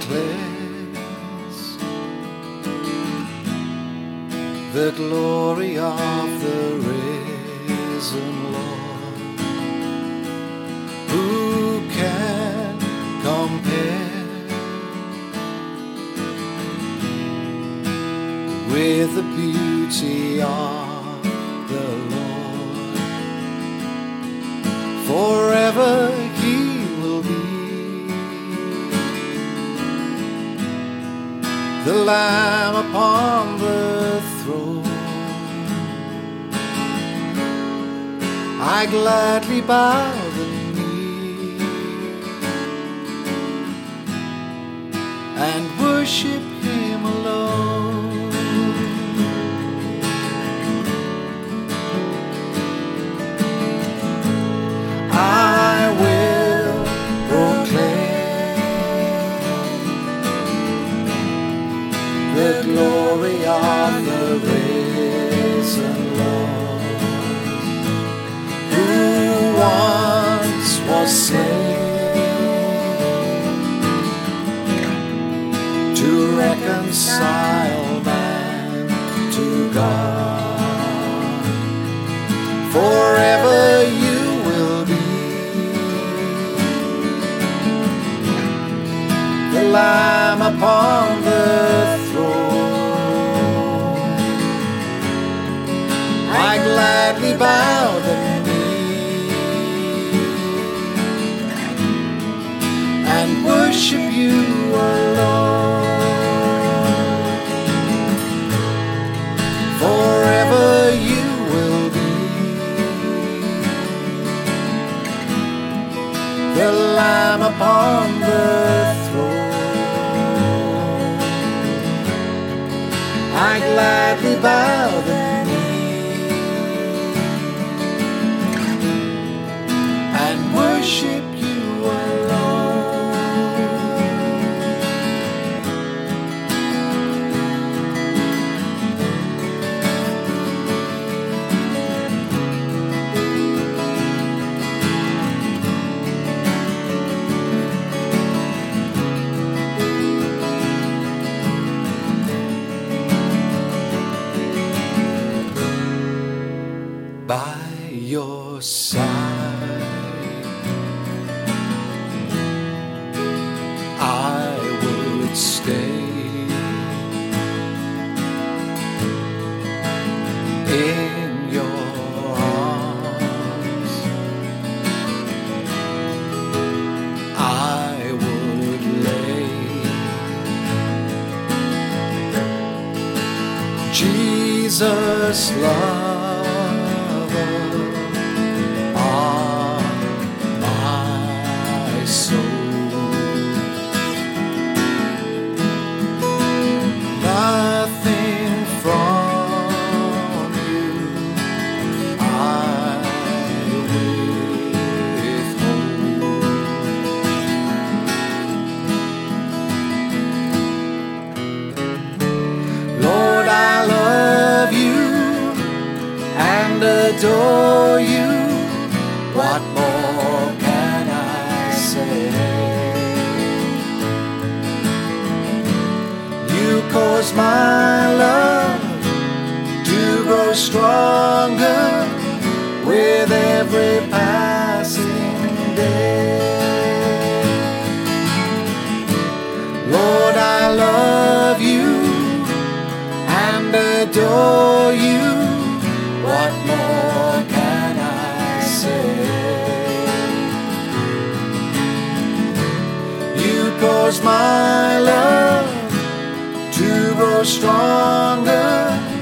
declares the glory of the risen Lord. Who can compare with the beauty of the Lord? Forever He will be the Lamb upon the throne. I gladly bow the knee and worship Him alone. I will proclaim the glory of the risen Lord, who once was slain to reconcile man to God. Forever you will be the Lamb upon the throne. I gladly bow the knee and worship you alone. Forever you will be the Lamb upon the throne. I gladly bow the knee and worship you alone. By your side I would stay. In your arms I would lay. Jesus, love adore you. What more can I say? You cause my love to grow stronger with every passing day. Lord, I love you and adore you. What more can I say? You cause my love to grow stronger